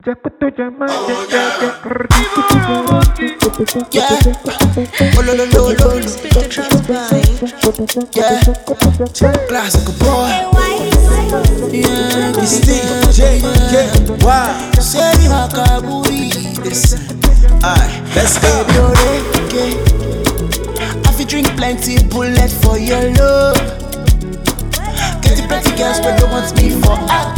Yeah. Oh, lo, lo, lo, lo. Yeah. Classical boy. Yeah, this DJ. Yeah. Wow. Say Makaburi. Listen. Alright, let's go. Okay. I fi drink plenty bullet for your love. Get the pretty girls but don't want me for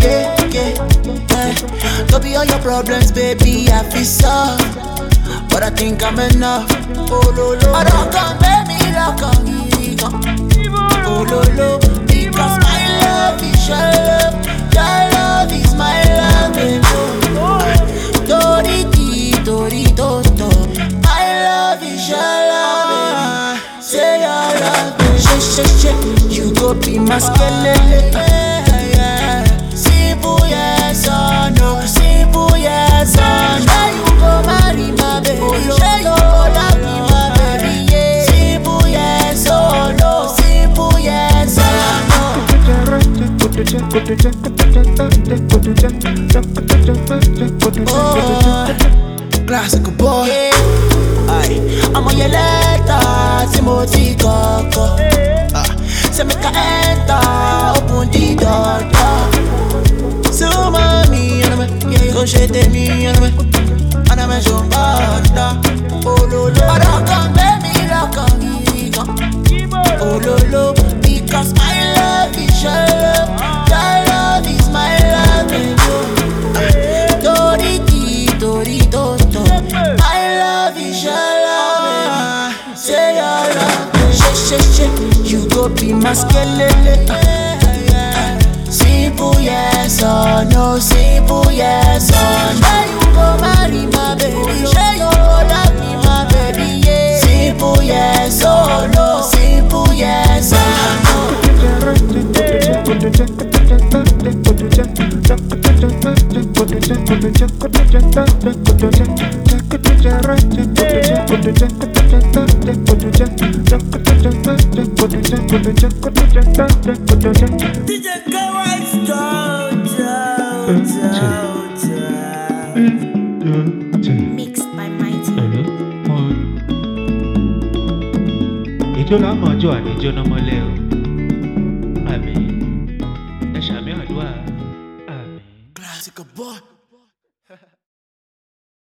don't be all your problems, baby, I feel soft. But I think I'm enough. Oh, lo, lo. I don't come, baby, lock on me. Oh, lo, lo. Because my love is your love. Your love is my love, baby. Dori, dori, do, do. My love is your love, baby. Say your love, baby. Shit. You go be my skeleton. Simple yes or no. Simple yes or no. Say you go marry my baby. Say you go love me, my baby. Yeah. Simple yes or no. Simple yes or no. Oh, classical boy. Aye, I'm on your letter, Timothy Coco. Say make I enter, open the door. So mommy, go shake me, and I'm a jumbo. Oh lo lo, I don't come, baby, lock on me. Oh lo lo, because my love is your love. Your love is my love, baby. Dori, dori, do, do. My love is your love. Say your love. Shit. You go be my skeleton. Simple yes or no. Simple yes or no. Say you go marry my baby. Say you go love me, my baby. Yeah. Simple yes or no. Simple yes or no. DJ K-Wise, mixed by Mighty. Ijo la mojo ani ijo no mole o.